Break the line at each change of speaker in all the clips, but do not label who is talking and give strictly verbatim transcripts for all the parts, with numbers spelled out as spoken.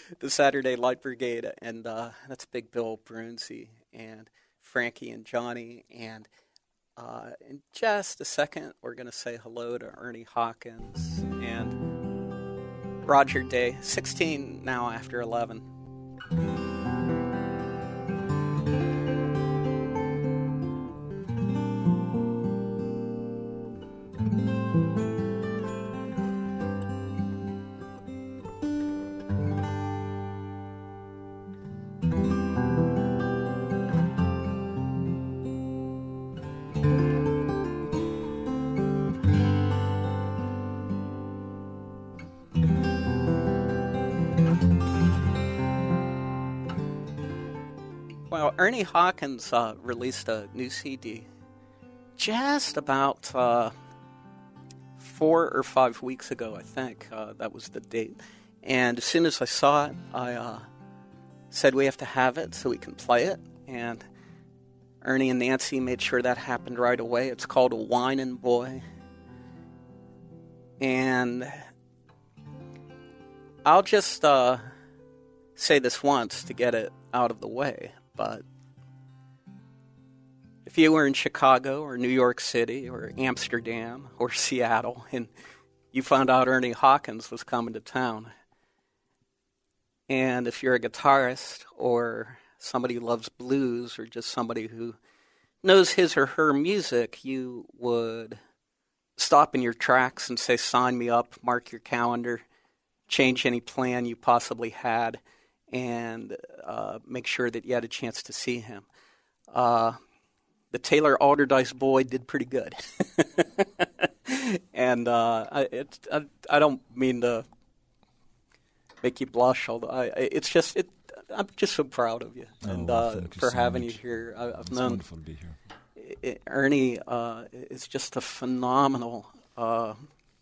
the Saturday Light Brigade, and uh, that's Big Bill Brunzi and Frankie and Johnny. And uh, in just a second, we're going to say hello to Ernie Hawkins and Roger Day, sixteen now after eleven. Well, Ernie Hawkins uh, released a new C D just about uh, four or five weeks ago, I think. Uh, that was the date. And as soon as I saw it, I uh, said we have to have it so we can play it. And Ernie and Nancy made sure that happened right away. It's called A Whinin' Boy. And I'll just uh, say this once to get it out of the way. But if you were in Chicago or New York City or Amsterdam or Seattle and you found out Ernie Hawkins was coming to town, and if you're a guitarist or somebody who loves blues or just somebody who knows his or her music, you would stop in your tracks and say, sign me up, mark your calendar, change any plan you possibly had, and uh, make sure that you had a chance to see him. Uh, the Taylor Alderdice Boy did pretty good. and uh, I, it, I, I don't mean to make you blush, although I, it's just, it, I'm just so proud of you,
oh,
and
well,
uh,
you
for
so
having
much.
you here. I, I've
it's
known
wonderful to be here.
It, Ernie uh, is just a phenomenal uh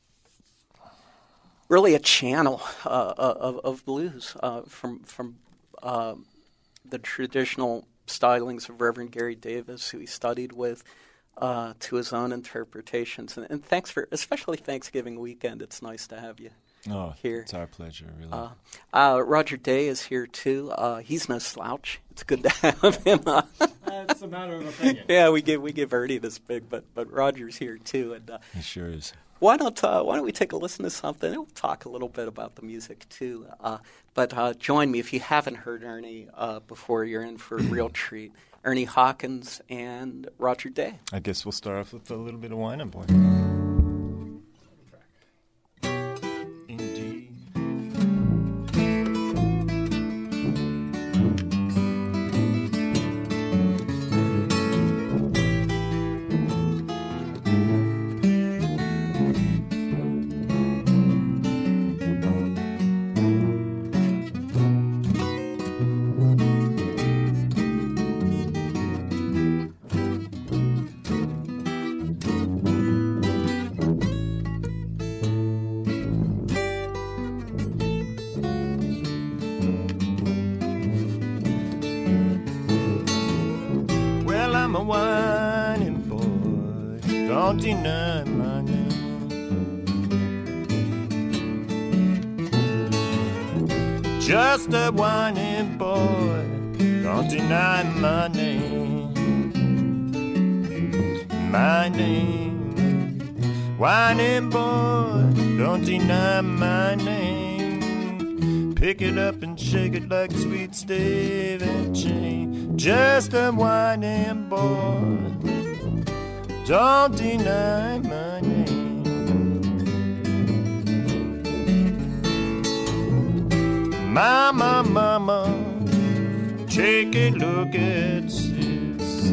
really a channel uh, of, of blues uh, from from uh, the traditional stylings of Reverend Gary Davis, who he studied with, uh, to his own interpretations. And, and thanks for, especially Thanksgiving weekend, it's nice to have you
oh,
here.
It's our pleasure, really.
Uh, uh, Roger Day is here, too. Uh, he's no slouch. It's good to have him. Uh,
it's a matter of opinion.
Yeah, we give we give Ernie this big, but but Roger's here, too. And uh,
he sure is.
Why don't uh, Why don't we take a listen to something? We'll talk a little bit about the music too. Uh, but uh, join me if you haven't heard Ernie uh, before. You're in for a real treat. Ernie Hawkins and Roger Day.
I guess we'll start off with a little bit of Whinin' Boy. Indeed. I'm a whining boy, don't deny my name. Just a whining boy, don't deny my name. My name, whining boy, don't deny my name. Pick it up and shake it like sweet stave and chain. Just a whining boy, don't deny my name. Mama, mama, take a look at sis.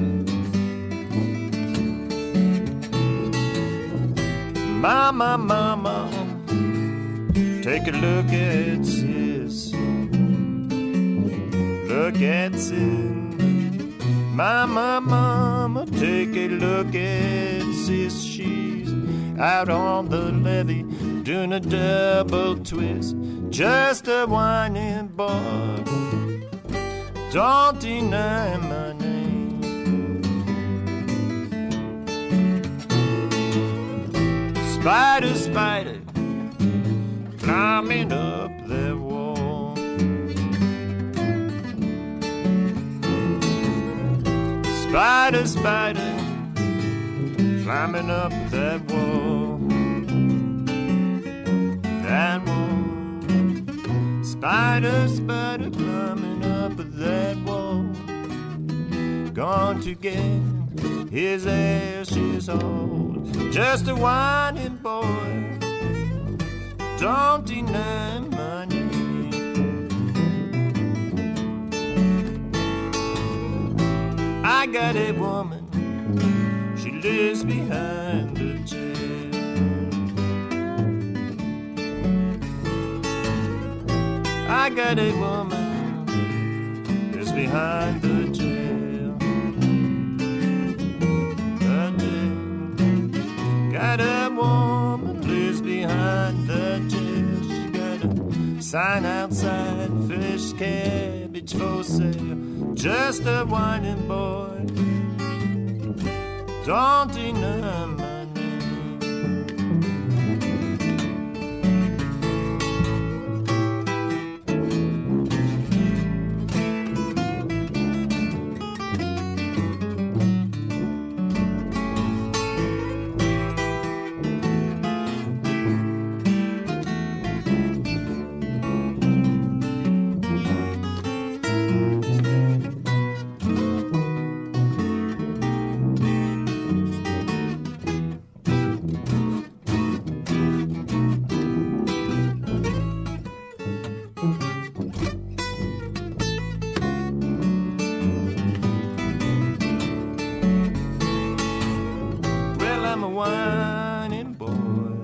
Mama, mama, take a look at sis. Look at sis. Mama, mama, take a look at sis. She's out on the levee doing a double twist. Just a whining boy, don't deny my name. Spider, spider, climbing up that wall. Spider, spider, climbing up that wall. That wall. Spider, spider, climbing up that wall. Gone to get his ashes all. Just a whining boy, don't deny my name. I got a woman, she lives behind the jail. I got a woman, lives behind the jail. The jail. Got a woman, lives behind the jail. She got a sign outside, fish cabbage for sale. Just a whining boy, don't deny my name. I'm a whining boy.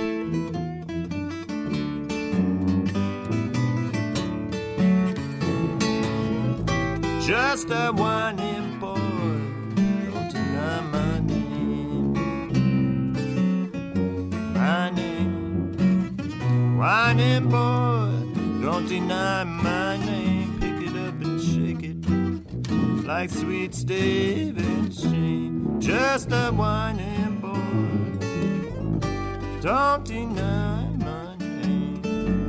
Just a whining boy, don't deny my name. My name, whining boy, don't deny my name. Pick it up and shake it like sweet Stephen Sheen. Just a whining boy, don't deny my name.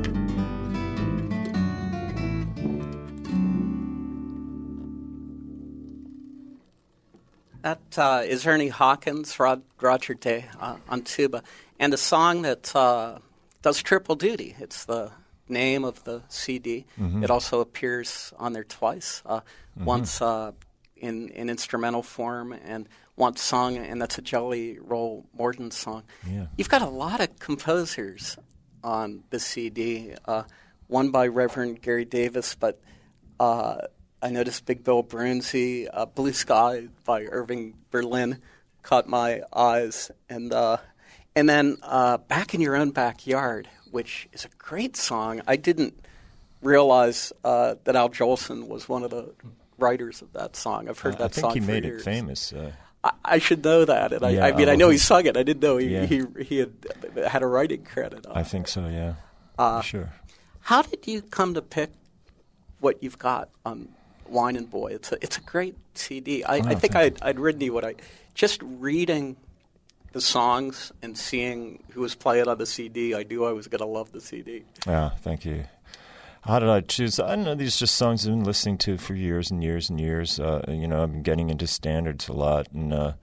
That uh, is Ernie Hawkins, Rod, Roger Day uh, on tuba, and a song that uh, does triple duty. It's the name of the C D. Mm-hmm. It also appears on there twice, uh, mm-hmm. once uh, in, in instrumental form and once sung, and that's a Jelly Roll Morton song.
Yeah.
You've got a lot of composers on the C D, uh, one by Reverend Gary Davis, but uh, I noticed Big Bill Brunzi, uh, Blue Sky by Irving Berlin caught my eyes, and uh, and then uh, Back in Your Own Backyard, which is a great song. I didn't realize uh, that Al Jolson was one of the writers of that song. I've heard
uh,
that song for years.
I think he made it famous. Uh,
I, I should know that, and I,
yeah,
I mean,
oh,
I know
he,
he sung it. I didn't know he
yeah.
he, he had had a writing credit on it.
I think so, yeah.
Uh,
sure.
How did you come to pick what you've got on Whinin' Boy? It's a it's a great C D. I,
oh,
I think I'd, I'd written you what I just reading the songs and seeing who was playing on the C D. I knew I was going to love the C D.
Yeah, thank you. How did I choose? I don't know. These are just songs I've been listening to for years and years and years. Uh, you know, I've been getting into standards a lot. And uh,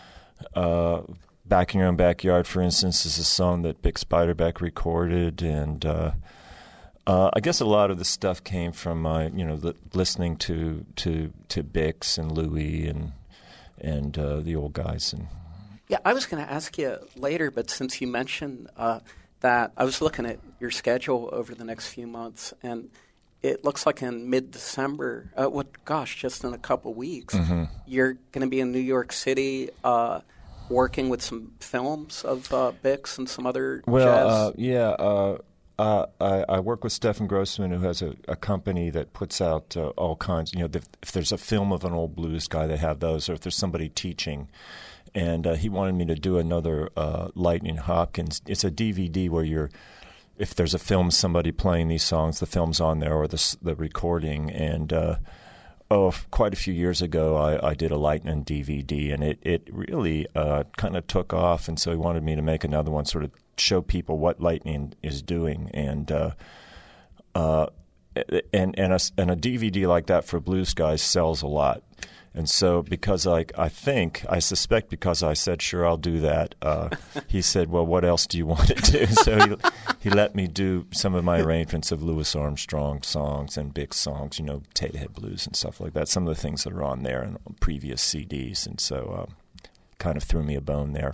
uh, Back in Your Own Backyard, for instance, is a song that Bix Beiderbecke recorded. And uh, uh, I guess a lot of the stuff came from my, you know, li- listening to to to Bix and Louis and and uh, the old guys. And
yeah, I was going to ask you later, but since you mentioned uh, that, I was looking at your schedule over the next few months, and it looks like in mid-December, uh, what, gosh, just in a couple weeks, mm-hmm. you're going to be in New York City uh, working with some films of uh, Bix and some other
well,
jazz.
Uh, yeah, uh, uh, I, I work with Stephen Grossman, who has a, a company that puts out uh, all kinds. You know, the, if there's a film of an old blues guy, they have those, or if there's somebody teaching. And uh, he wanted me to do another uh, Lightning Hopkins. It's a D V D where you're, if there's a film, somebody playing these songs, the film's on there or the the recording. And uh, oh, quite a few years ago, I, I did a Lightning D V D, and it it really uh, kind of took off. And so he wanted me to make another one, sort of show people what Lightning is doing. And uh, uh, and and a, and a D V D like that for blues guys sells a lot. And so because I, I think, I suspect because I said, sure, I'll do that, uh, he said, well, what else do you want to do? So he, he let me do some of my arrangements of Louis Armstrong songs and big songs, you know, Taterhead Blues and stuff like that, some of the things that are on there and on previous C Ds. And so um, kind of threw me a bone there.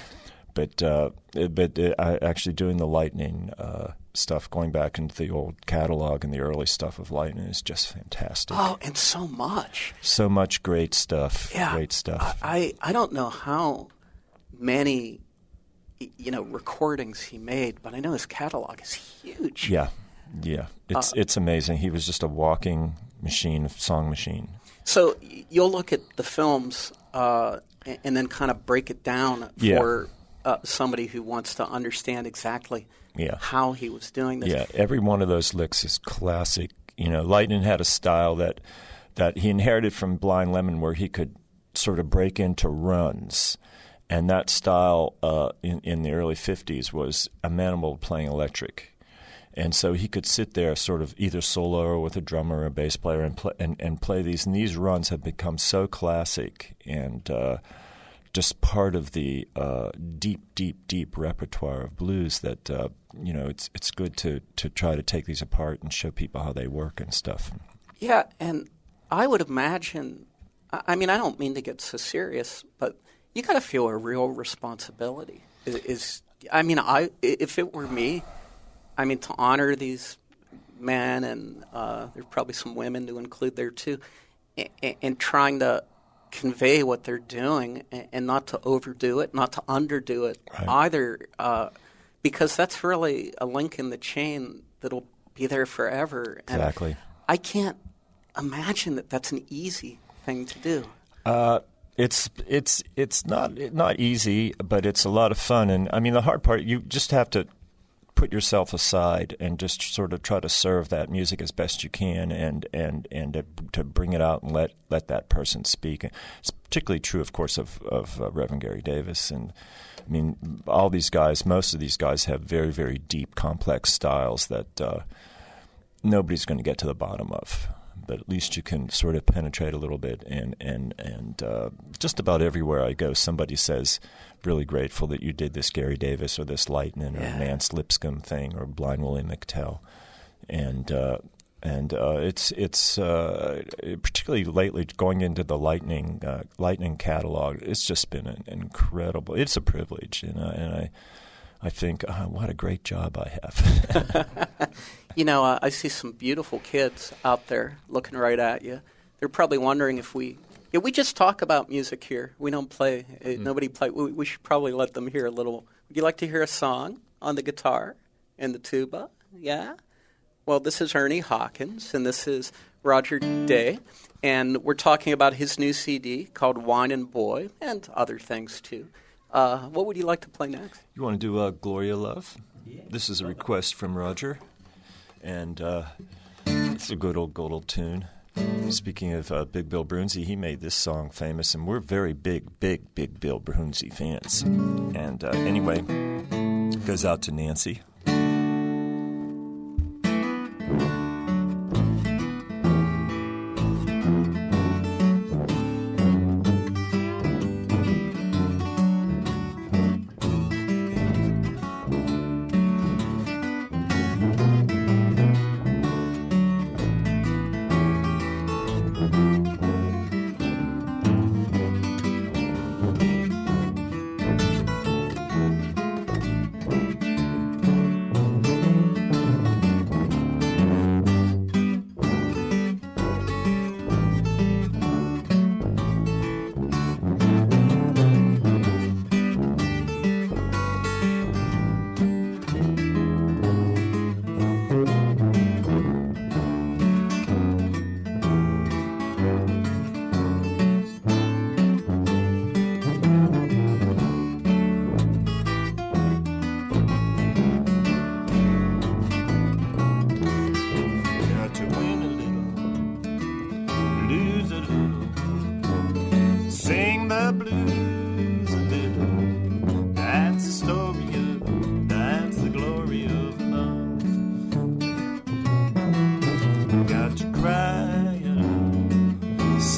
But uh, but uh, I actually doing the Lightning uh, stuff, going back into the old catalog and the early stuff of Lightning is just fantastic.
Oh, and so much.
So much great stuff.
Yeah.
Great stuff.
I, I don't know how many, you know, recordings he made, but I know his catalog is huge.
Yeah. Yeah. It's
Uh,
it's amazing. He was just a walking machine, song machine.
So y- you'll look at the films uh, and, and then kind of break it down
Yeah.
for uh, somebody who wants to understand exactly
Yeah.
how he was doing this.
Yeah, every one of those licks is classic. You know, Lightning had a style that that he inherited from Blind Lemon, where he could sort of break into runs, and that style uh, in in the early fifties was amenable to playing electric, and so he could sit there, sort of either solo or with a drummer or a bass player, and play and, and play these. And these runs have become so classic and uh, just part of the uh, deep, deep, deep repertoire of blues that uh, you know it's it's good to, to try to take these apart and show people how they work and stuff.
Yeah, and I would imagine, I I mean, I don't mean to get so serious, but you got to feel a real responsibility. Is, is I mean, I if it were me, I mean, to honor these men, and uh, there's probably some women to include there too, and, and trying to convey what they're doing, and, and not to overdo it, not to underdo it
Right.
either, uh, because that's really a link in the chain that'll be there forever. And
Exactly.
I can't imagine that that's an easy thing to do.
Uh, it's it's it's not not easy, but it's a lot of fun. And I mean, the hard part, you just have to put yourself aside and just sort of try to serve that music as best you can, and and and to, to bring it out and let let that person speak. It's particularly true, of course, of of uh, Reverend Gary Davis. And I mean, all these guys, most of these guys have very very deep, complex styles that uh, nobody's going to get to the bottom of. But at least you can sort of penetrate a little bit, and and and uh, just about everywhere I go, somebody says, "Really grateful that you did this Gary Davis or this Lightning or
Yeah.
Nance Lipscomb thing or Blind Willie McTell," and uh, and uh, it's it's uh, particularly lately going into the Lightning uh, Lightning catalog. It's just been an incredible. It's a privilege, and I, and I I think oh, what a great job I have.
You know, uh, I see some beautiful kids out there looking right at you. They're probably wondering if we yeah, we just talk about music here. We don't play. Uh, Nobody play. We, we should probably let them hear a little. Would you like to hear a song on the guitar and the tuba? Yeah? Well, this is Ernie Hawkins, and this is Roger Day, and we're talking about his new C D called Wine and Boy, and other things, too. Uh, what would you like to play next?
You want to do uh, Gloria Love? This is a request from Roger, and uh, it's a good old, good old tune. Speaking of uh, Big Bill Brunzi, he made this song famous, and we're very big, big, big Bill Brunzi fans. And uh, anyway, it goes out to Nancy.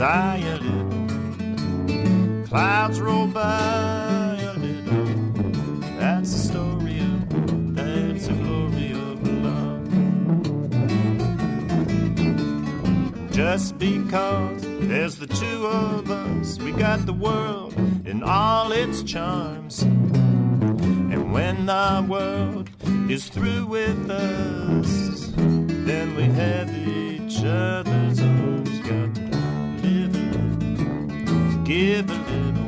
sigh a little, clouds roll by a little. That's the story of, that's the glory of love. Just because there's the two of us, we got the world in all its charms. And when the world is through with us, then we have each other's arms. Got to live a little, give a little.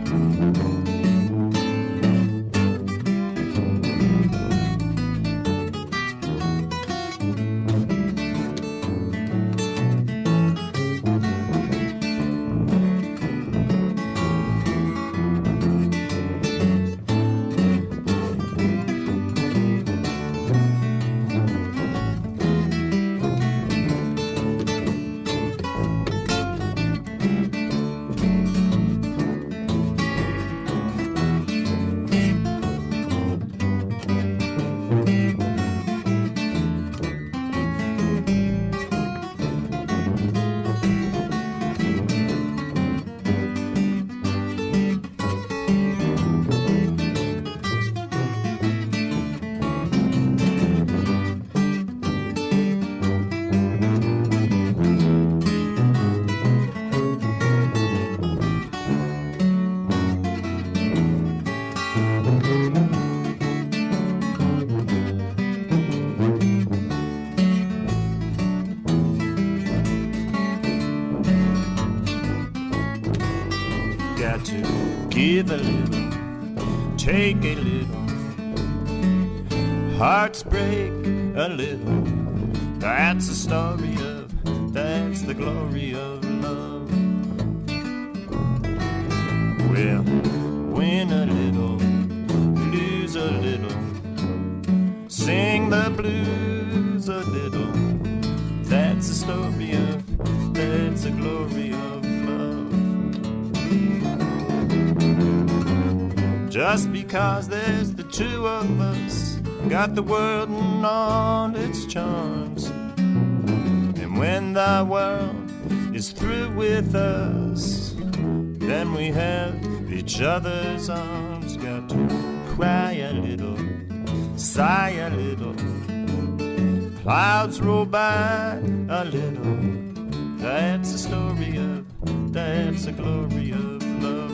Got to give a little, take a little, hearts break a little. That's the story of, that's the glory of love. We'll win a little, lose a little, sing the blues a little. That's the story of, that's the glory of love. Just because there's the two of us, got the world and all its charms. And when the world is through with us, then we have each other's arms. Got to cry a little, sigh a little, clouds roll by a little. That's the story of, that's the glory of love.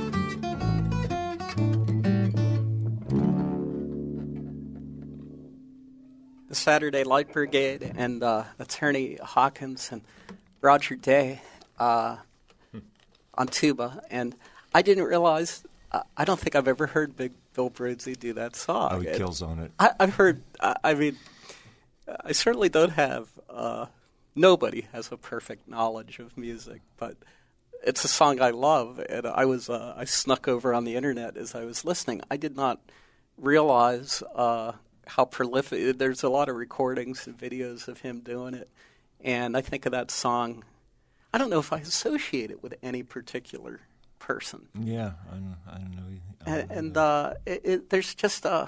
The Saturday Light Brigade and uh, Attorney Hawkins and Roger Day uh, on tuba. And I didn't realize, uh, I don't think I've ever heard Big Bill Brodsey do that song.
Oh, he kills on it.
I, I've heard, I, I mean, I certainly don't have, uh, nobody has a perfect knowledge of music, but it's a song I love. And I was, uh, I snuck over on the internet as I was listening. I did not realize uh, how prolific, there's a lot of recordings and videos of him doing it. And I think of that song, I don't know if I associate it with any particular person.
Yeah, I don't, I don't know. I don't
and
know
and uh, it, it, there's just a,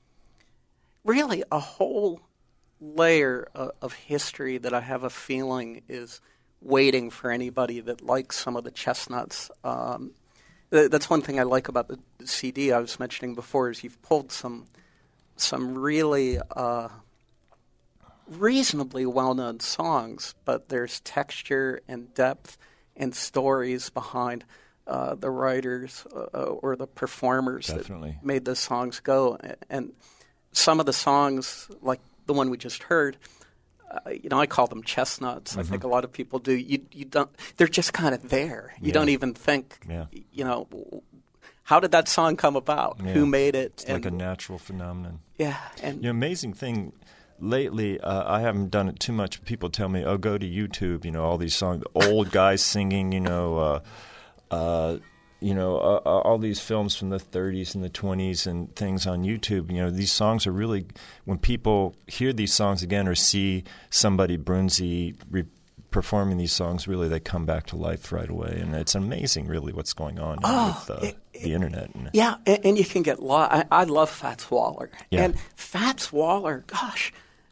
really a whole layer of, of history that I have a feeling is waiting for anybody that likes some of the Chestnuts. Um, th- that's one thing I like about the, the C D I was mentioning before is you've pulled some some really uh, reasonably well-known songs, but there's texture and depth and stories behind uh, the writers uh, or the performers
Definitely.
that made the songs go. And some of the songs, like the one we just heard, uh, you know, I call them chestnuts. Mm-hmm. I think a lot of people do. You, you don't. They're just kind of there. You
yeah.
don't even think.
Yeah.
You know, how did that song come about?
Yeah.
Who made it?
It's
and,
like a natural phenomenon.
Yeah. And
you know, amazing thing. Lately, uh, I haven't done it too much. People tell me, "Oh, go to YouTube." You know, all these songs, old guys singing. You know, uh, uh, you know, uh, uh, all these films from the thirties and the twenties and things on YouTube. You know, these songs are really, when people hear these songs again or see somebody Brunsey re- performing these songs, really they come back to life right away. And it's amazing, really, what's going on
oh,
with uh,
it,
the internet. And,
yeah, and, and you can get lost. I, I love Fats Waller.
Yeah.
And Fats Waller, gosh,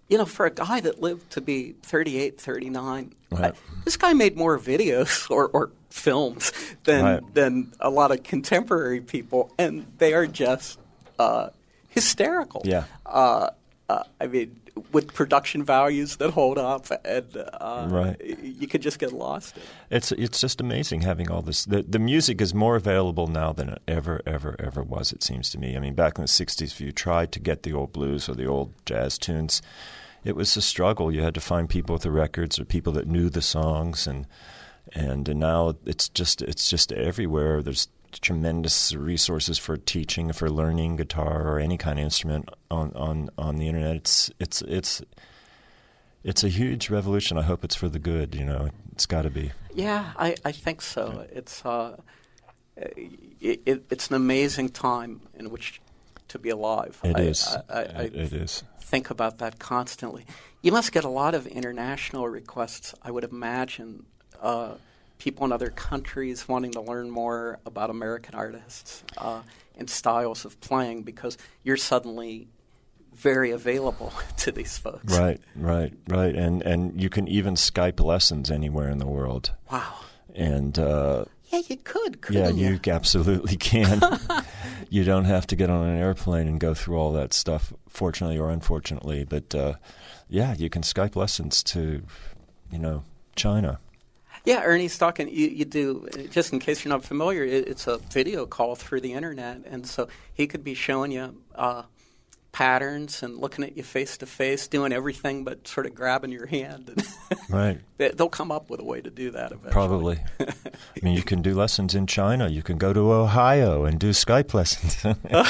you know, for a guy that lived to be thirty-eight, thirty-nine,
Right.
I, this guy made more videos or, or films than
Right.
than a lot of contemporary people, and they are just uh, hysterical.
Yeah.
Uh, uh, I mean, with production values that hold up, and uh,
Right.
you could just get lost in it.
It's it's just amazing having all this. The, the music is more available now than it ever, ever, ever was, it seems to me. I mean, back in the sixties, if you tried to get the old blues or the old jazz tunes, it was a struggle. You had to find people with the records or people that knew the songs, and and, and now it's just it's just everywhere. There's tremendous resources for teaching, for learning guitar or any kind of instrument on, on, on the internet. It's it's it's it's a huge revolution. I hope it's for the good. You know, it's got to be.
Yeah, I, I think so. It's uh, it, it, it's an amazing time in which to be alive.
It
I,
is.
I, I,
it, it is.
think about that constantly. You must get a lot of international requests, I would imagine. Uh, people in other countries wanting to learn more about American artists uh, and styles of playing because you're suddenly very available to these folks.
Right, right, right. And and you can even Skype lessons anywhere in the world.
Wow.
And uh,
yeah, you could,
yeah,
couldn't you?
you absolutely can. You don't have to get on an airplane and go through all that stuff, fortunately or unfortunately. But uh, yeah, you can Skype lessons to, you know, China.
Yeah, Ernie's talking, you, you do, just in case you're not familiar, it, it's a video call through the internet. And so he could be showing you uh, patterns and looking at you face to face, doing everything but sort of grabbing your hand. And
Right.
they, they'll come up with a way to do that eventually.
Probably. I mean, you can do lessons in China. You can go to Ohio and do Skype lessons.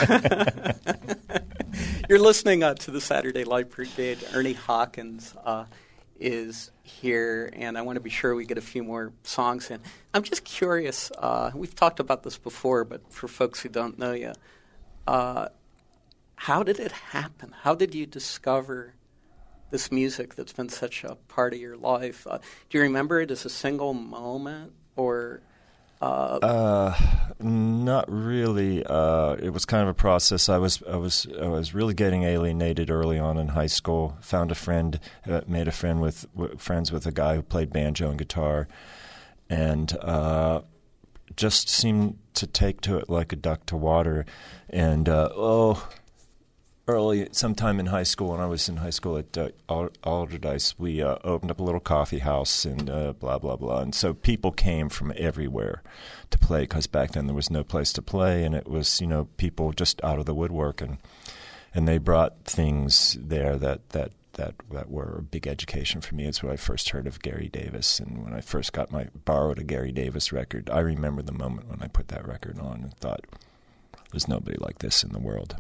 You're listening uh, to the Saturday Light Brigade. Ernie Hawkins uh, is here, and I want to be sure we get a few more songs in. I'm just curious. Uh, we've talked about this before, but for folks who don't know you, uh, how did it happen? How did you discover this music that's been such a part of your life? Uh, do you remember it as a single moment, or? Uh,
Uh, not really. Uh, it was kind of a process. I was, I was, I was really getting alienated early on in high school. Found a friend, uh, made a friend with w- friends with a guy who played banjo and guitar, and uh, just seemed to take to it like a duck to water. And uh, oh, early, sometime in high school, when I was in high school at uh, Alderdice, we uh, opened up a little coffee house and uh, blah, blah, blah. And so people came from everywhere to play because back then there was no place to play, and it was, you know, people just out of the woodwork. And and they brought things there that, that, that, that were a big education for me. It's when I first heard of Gary Davis. And when I first got my borrowed a Gary Davis record, I remember the moment when I put that record on and thought, there's nobody like this in the world.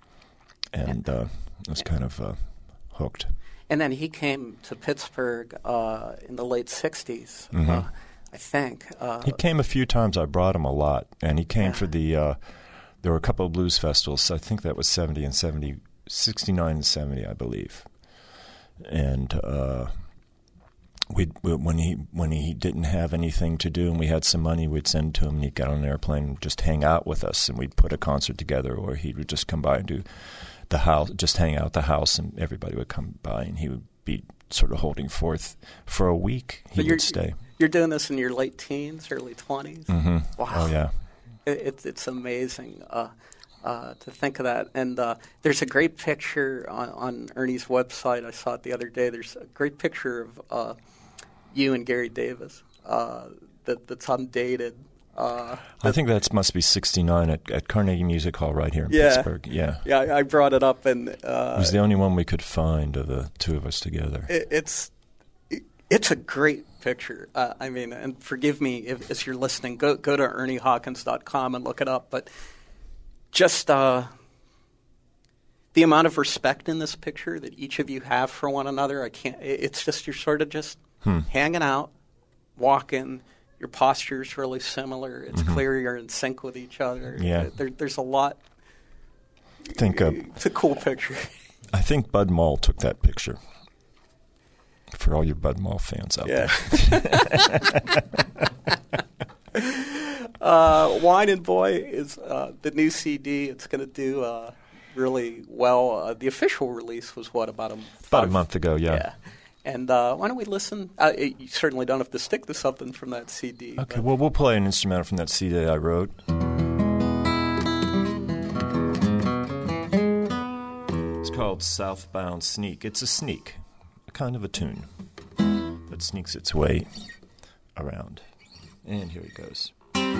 And uh, I was kind of uh, hooked.
And then he came to Pittsburgh uh, in the late sixties,
Mm-hmm.
uh, I think. Uh,
He came a few times. I brought him a lot. And he came
Yeah.
for the, uh, there were a couple of blues festivals. I think that was seventy and seventy, sixty-nine and seventy, I believe. And uh, we'd, we when he when he didn't have anything to do and we had some money, we'd send to him and he'd get on an airplane and just hang out with us. And we'd put a concert together, or he would just come by and do the house, just hang out at the house, and everybody would come by, and he would be sort of holding forth for a week. He
But you're-
would stay.
You're doing this in your late teens, early twenties?
Mm-hmm.
Wow.
Oh, yeah.
It, it's it's amazing uh, uh, to think of that. And uh, there's a great picture on, on Ernie's website. I saw it the other day. There's a great picture of uh, you and Gary Davis uh, that, that's undated. Uh,
I think that must be sixty-nine at, at Carnegie Music Hall right here in
Yeah.
Pittsburgh. Yeah.
yeah, I I brought it up, and uh,
It was the only one we could find of the two of us together.
it, it's it, it's a great picture. Uh, I mean, and forgive me if, if you're listening, go go to ernie hawkins dot com and look it up. But just uh, the amount of respect in this picture that each of you have for one another, I can't. It, it's just you're sort of just
Hmm.
hanging out, walking. Your posture's really similar. It's
Mm-hmm.
clear you're in sync with each other.
Yeah.
There, there's a lot.
I think uh,
It's a cool picture.
I think Bud Mall took that picture. For all your Bud Mall fans out
Yeah.
there.
uh, Wine and Boy is uh, the new C D. It's going to do uh, really well. Uh, the official release was what, about a
About
five,
a month ago, yeah.
Yeah. And uh, why don't we listen? Uh, you certainly don't have to stick to something from that C D.
Okay,
but.
well, we'll play an instrumental from that C D I wrote. It's called Southbound Sneak. It's a sneak, a kind of a tune that sneaks its way around. And here it goes.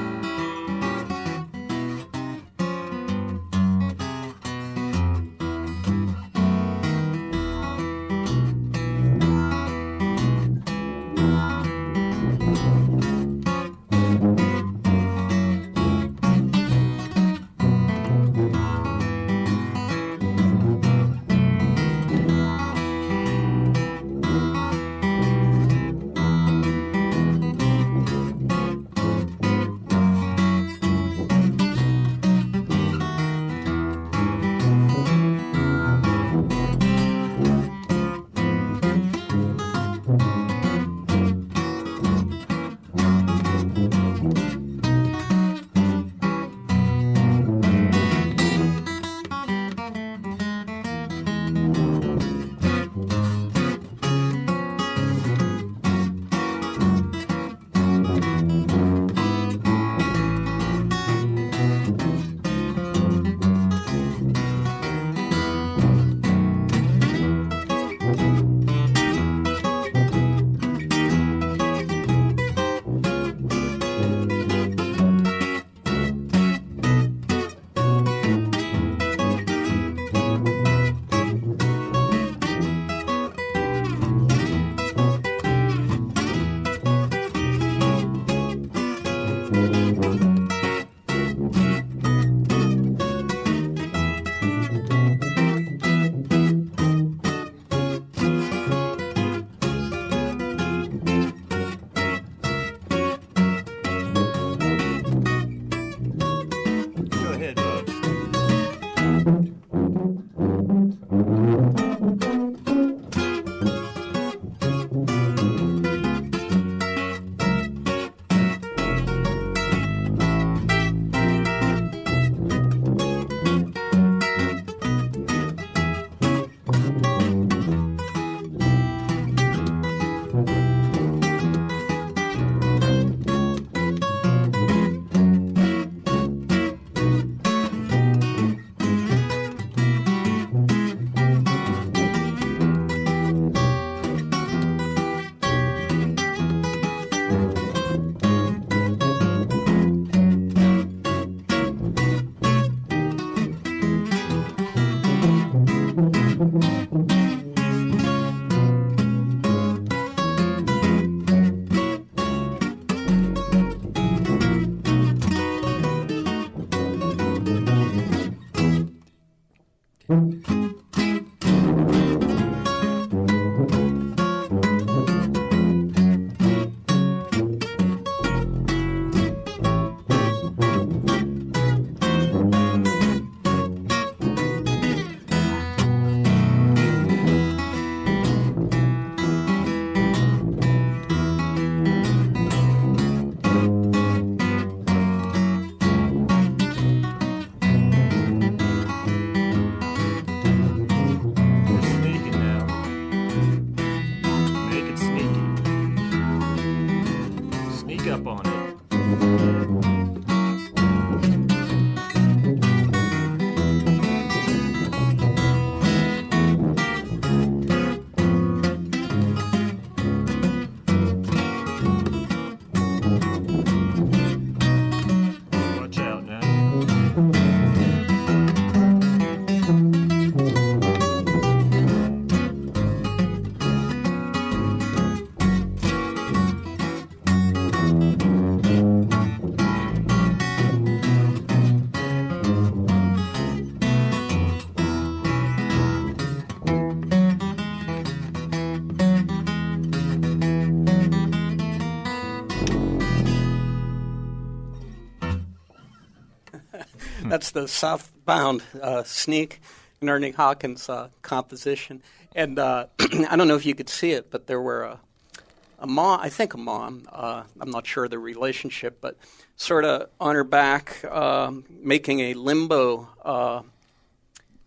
That's the Southbound uh, Sneak, an Ernie Hawkins uh, composition. And uh, I don't know if you could see it, but there were a, a mom, I think a mom, uh, I'm not sure the relationship, but sort of on her back um, making a limbo uh,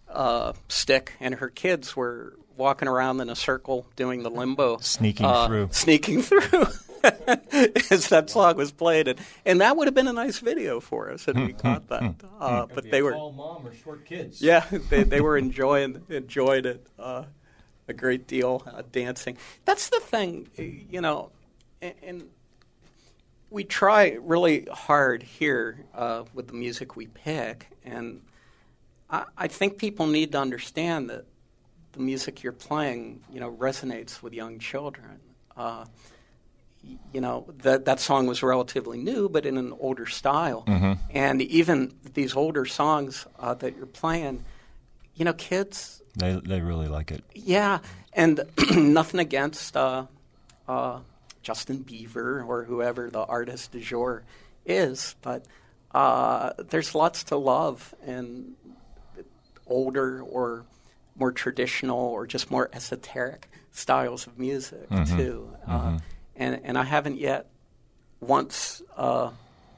uh, stick, and her kids were walking around in a circle doing the limbo.
Sneaking
uh,
through.
Sneaking through. As that song was played. And, and that would have been a nice video for us if we caught that. Uh, but they were...
Tall mom or short kids.
Yeah, they, they were enjoying enjoyed it uh, a great deal, uh, dancing. That's the thing, you know, and, and we try really hard here uh, with the music we pick, and I, I think people need to understand that the music you're playing, you know, resonates with young children. Uh, you know, that that song was relatively new, but in an older style.
Mm-hmm.
And even these older songs uh, that you're playing, you know, kids...
They they really like it.
Yeah, and nothing against uh, uh, Justin Bieber or whoever the artist du jour is, but uh, there's lots to love in older or more traditional or just more esoteric styles of music,
mm-hmm.
too.
Mm-hmm.
Uh, And, and I haven't yet once uh,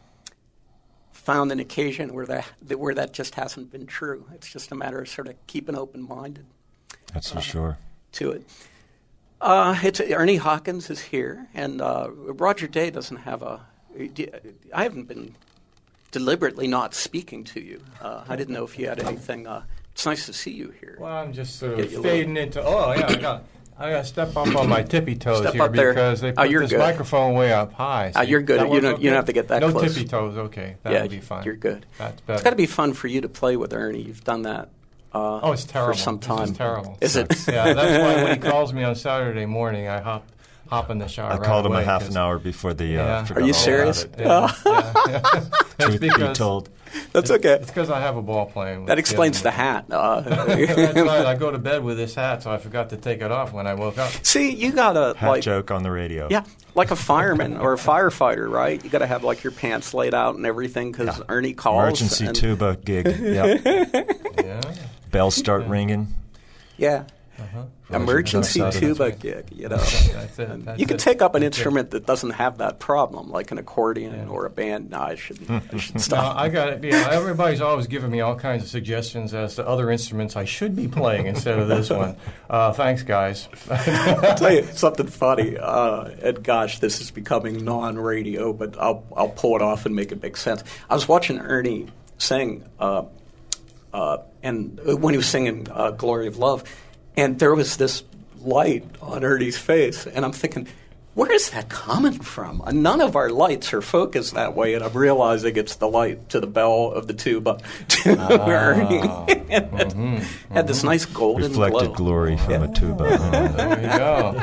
found an occasion where that, that where that just hasn't been true. It's just a matter of sort of keeping open-minded.
That's for
uh,
sure.
To it. Uh, it's Ernie Hawkins is here, and uh, Roger Day doesn't have a. I haven't been deliberately not speaking to you. Uh, I didn't know if you had anything. Uh, it's nice to see you here.
Well, I'm just sort
Get
of
you a
fading into. Oh yeah, I got. I got to step up on my tippy toes
Step
here
up there.
because they
Oh,
put
you're
this
good.
microphone way up high.
Uh,
See,
you're good.
that
You
work
don't-
okay?
you don't have to get that
no
close.
tippy toes. Okay, that
yeah,
would be fine.
You're good.
That's better.
It's got to be fun for you to play with Ernie. You've done that. Uh,
Oh, it's terrible.
For some time.
It's terrible.
Is it?
Yeah, that's why when he calls me on Saturday morning, I hop hop in the shower.
I
right
called him
away
a half
'cause-
an hour before the. Uh,
Yeah.
forgot
Are you
all
serious?
about it.
Yeah, yeah, yeah. That's
Truth be
because
told,
That's okay.
it's because I have a ball playing. with
That explains
kids.
the hat. Uh,
That's right. I go to bed with this hat, so I forgot to take it off when I woke up.
See, you gotta
hat
like
joke on the radio.
yeah, like a fireman or a firefighter, right? You gotta have like your pants laid out and everything because
Yeah.
Ernie calls.
Emergency
and,
tuba gig. Yep.
Yeah.
Bells start ringing.
Yeah.
Uh-huh.
Emergency
That's
tuba
right.
gig, you know.
That's it. That's
You can
it.
take up an
That's it.
instrument that doesn't have that problem, like an accordion
Yeah.
or a band. No, I should, I should
No,
stop.
I got it. Yeah, everybody's always giving me all kinds of suggestions as to other instruments I should be playing instead of this one. Uh, thanks, guys.
I'll tell you something funny. Uh, and gosh, this is becoming non-radio, but I'll I'll pull it off and make it make sense. I was watching Ernie sing, uh, uh, and when he was singing uh, "Glory of Love," and there was this light on Ernie's face, and I'm thinking, where is that coming from? Uh, None of our lights are focused that way, and I'm realizing it's the light to the bell of the tuba to
Ah.
Ernie. and
Mm-hmm.
it had this nice golden
Reflected
glow.
glory from
Yeah.
a tuba.
There you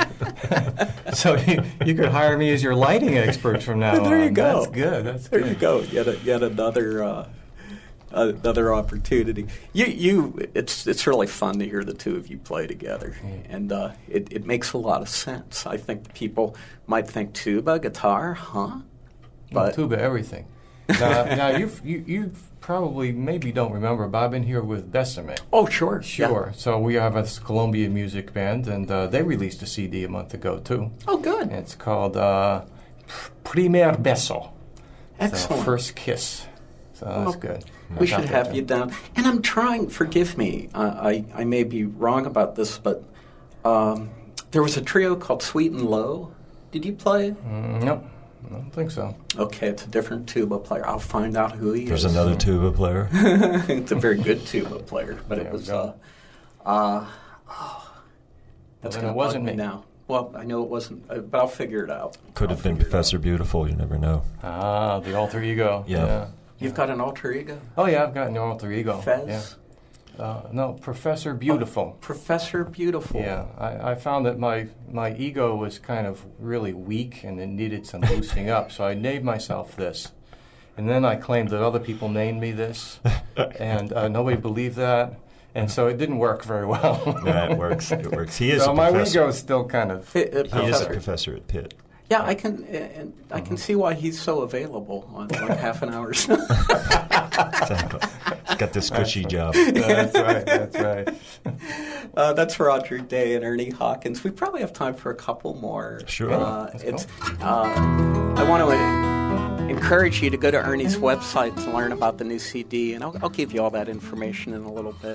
go. So you, you could hire me as your lighting expert from now on.
There you go.
That's good. That's
There
good.
you go. Yet a, yet another uh, another opportunity. You you it's it's really fun to hear the two of you play together, and uh, it it makes a lot of sense. I think people might think tuba, guitar, huh?
Well,
But
tuba, everything. Now, now you've, you you probably maybe don't remember, but I've been here with Bessemer.
oh sure,
Sure. So we have a Columbia music band, and uh, they released a C D a month ago too.
Yeah. Oh good,
It's called uh, Primer Beso.
excellent.
So first kiss. So that's
Well,
good.
We should have you down. And I'm trying, forgive me, uh, I, I may be wrong about this, but um, there was a trio called Sweet and Low. Did you play?
Mm, nope. I don't think so.
Okay, it's a different tuba player. I'll find out who he
There's
is.
another tuba player.
It's a very good tuba player, but
There
it
we
was,
go.
uh, uh, oh, that's
then
going
it
to
wasn't
me
me.
now. Well, I know it wasn't, uh, but I'll figure it out.
Could
I'll
have been
figure it
Professor
out.
Beautiful. You never know.
Ah, the alter ego.
Yeah.
You've got an alter ego?
Oh, yeah, I've got an alter ego.
Fez?
Yeah. Uh, no, Professor Beautiful.
Professor Beautiful.
Yeah, I, I found that my, my ego was kind of really weak and it needed some boosting up, so I named myself this. And then I claimed that other people named me this, and uh, nobody believed that, and so it didn't work very well.
Yeah, it works. It works. He is
so
a
my
professor.
ego is still kind of...
Uh, uh,
He is a
professor.
professor at Pitt.
Yeah, I can, uh, and I can see why he's so available on like half an hour.
Exactly. He's got this cushy job.
That's right, that's right.
Uh, that's Roger Day and Ernie Hawkins. We probably have time for a couple more.
Sure.
Uh,
Let's
it's. Uh, I want to encourage you to go to Ernie's website to learn about the new C D, and I'll, I'll give you all that information in a little bit.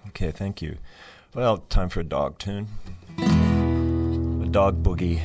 Okay, thank you. Well, time for a dog tune. A dog boogie.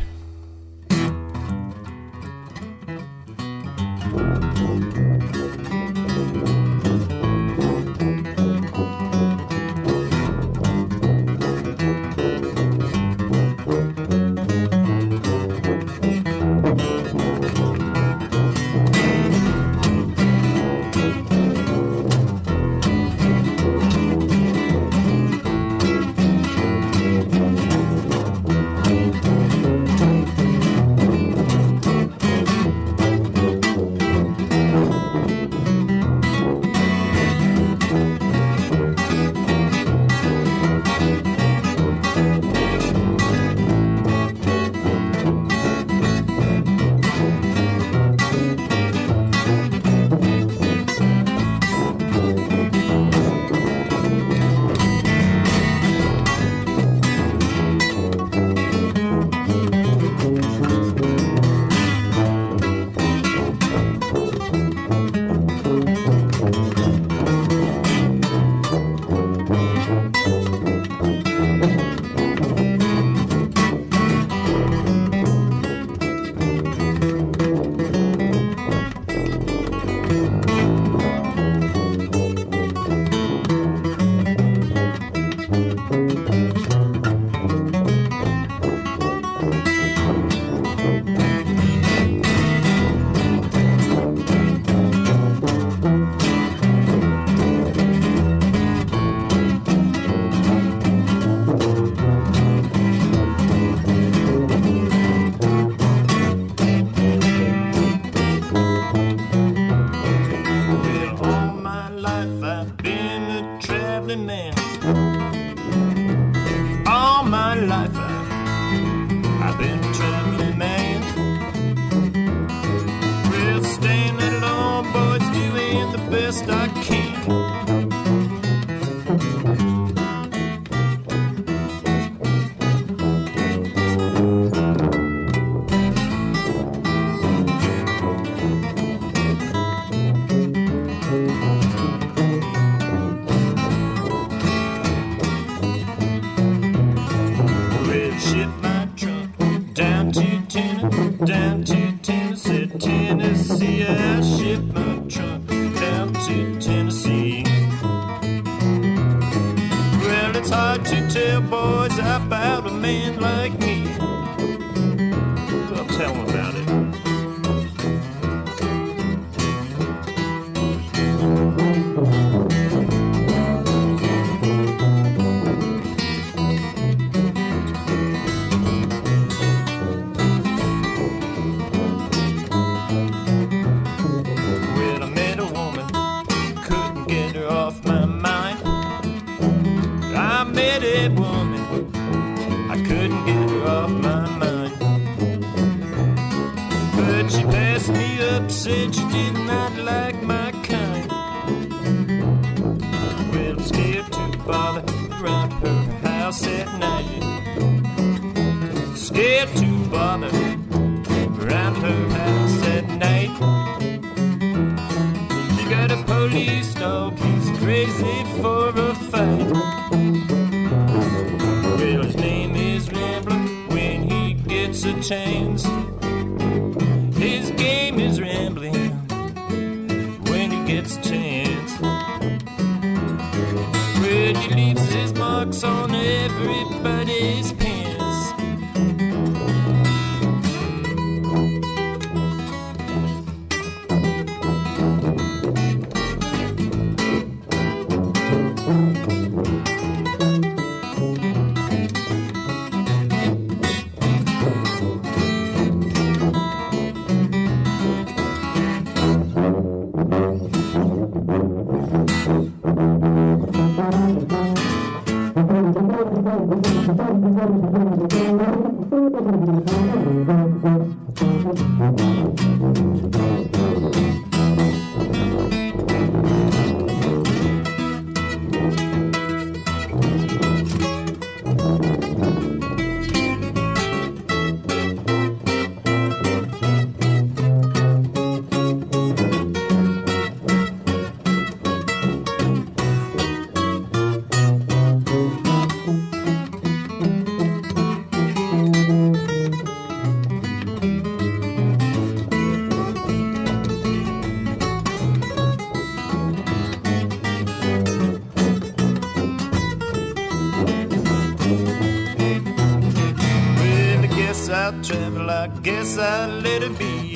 guess I'll let it be.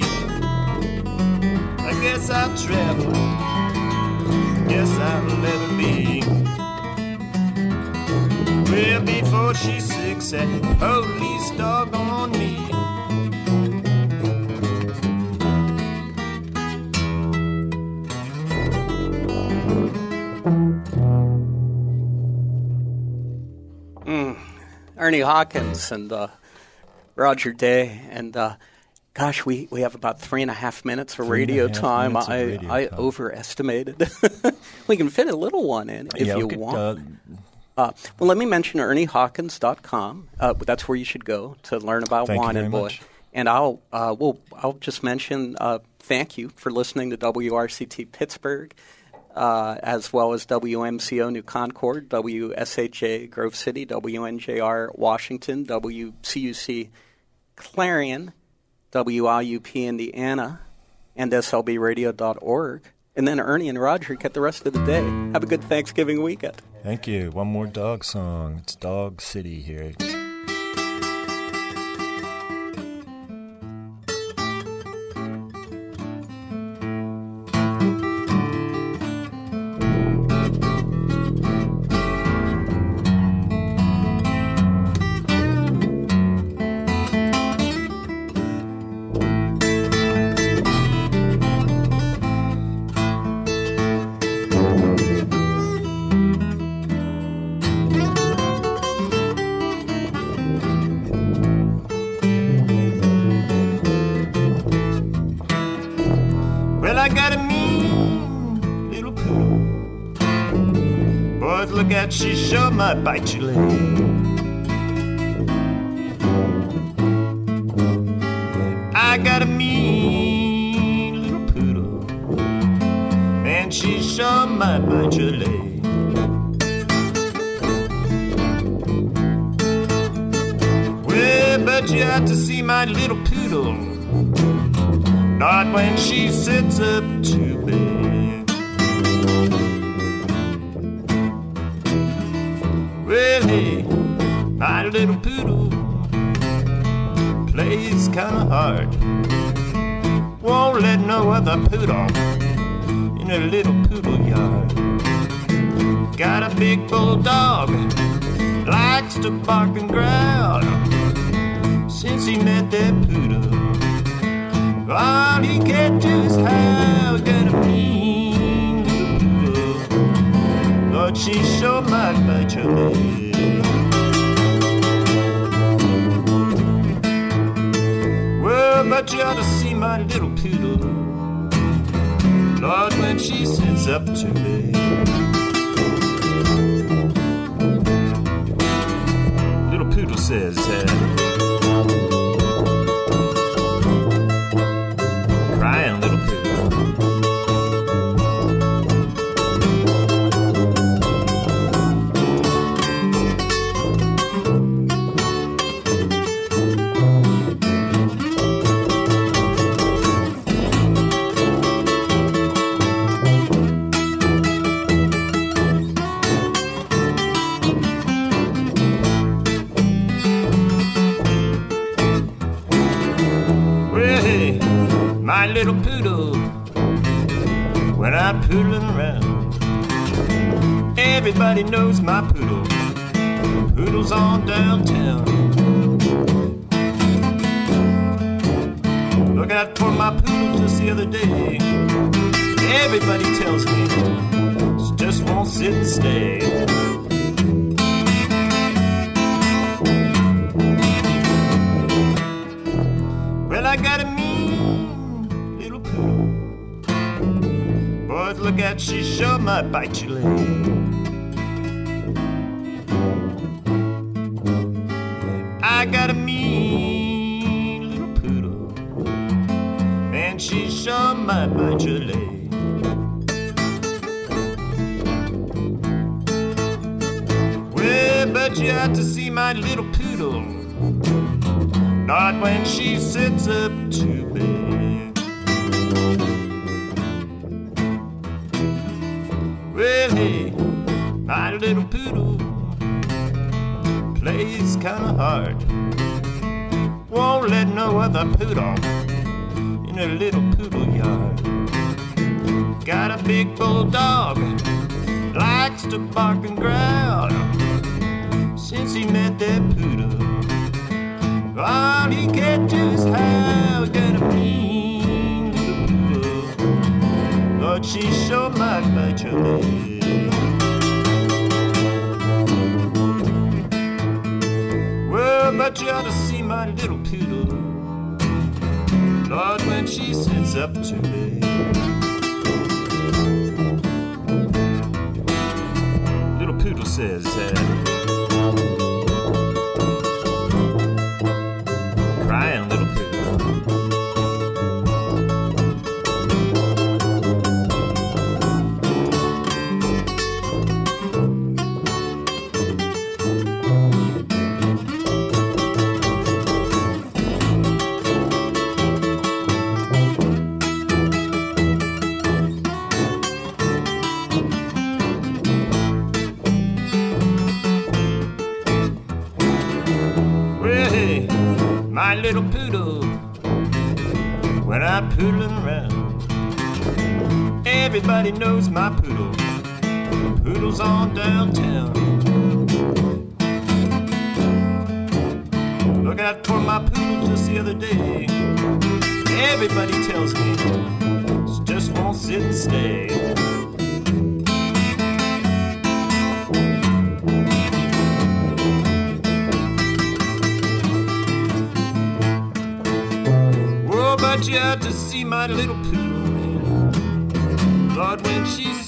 I guess I'll travel. Guess I'll let it be. Well, before she's six, that police dog on me.
Mm. Ernie Hawkins and uh, Roger Day, and uh, gosh, we, we have about three and a half minutes for
Three and a
radio
half
time.
minutes of
I
radio
I
time.
overestimated. We can fit a little one in if
Yeah,
you
okay,
want.
uh,
Uh, well, let me mention ernie hawkins dot com. Uh, that's where you should go to learn about
Thank you
Wine
very
and Boy.
much.
And I'll uh, well, I'll just mention uh, thank you for listening to W R C T Pittsburgh, uh, as well as W M C O New Concord, W S H A Grove City, W N J R Washington, W C U C Clarion, W I U P Indiana, and S L B radio dot org. And then Ernie and Roger get the rest of the day. Have a good Thanksgiving weekend.
Thank you. One more dog song. It's Dog City here. Well, I got a mean little poodle. Boys, look out, she sure might bite your leg. I got a mean little poodle. Man, she sure might bite your leg. Well, but you have to see my little poodle. Not when she sits up to bed. Well, hey, my little poodle plays kinda hard. Won't let no other poodle in a little poodle yard. Got a big bulldog, likes to bark and growl. Since he met that poodle, all he can do is howl. Got a mean little poodle, Lord, she sure might bite your leg. Well, but you ought to see my little poodle, Lord, when she sits up to bed. Little poodle says, uh, crying little poodle. Well, hey, my little poodle, when I'm poodling around, everybody knows my poodle. Poodle's on downtown. Look out for my poodle just the other day. Everybody tells me she just won't sit and stay. Well, I got a mean little poodle. Boys, look out, she sure might bite your leg. I got a mean little poodle. Man, she sure might bite your leg. Well, but you have to see my little poodle, not when she sits up to bed. Well, hey, my little poodle plays kinda hard. Won't won't let no other poodle in a little poodle yard. Got a big bulldog, likes to bark and growl. Since he met that poodle, all he can't do is howl. Got a mean little poodle, but she sure might bite your leg. Well, but you ought to see my little poodle, Lord, when she sits up too late. Little poodle says that, crying little poodle. My little poodle, when I'm poodling around, everybody knows my poodle. Poodle's on downtown. Look out for my poodle just the other day. Everybody tells me she just won't sit and stay. But you have to see my little poodle, man. Lord, when she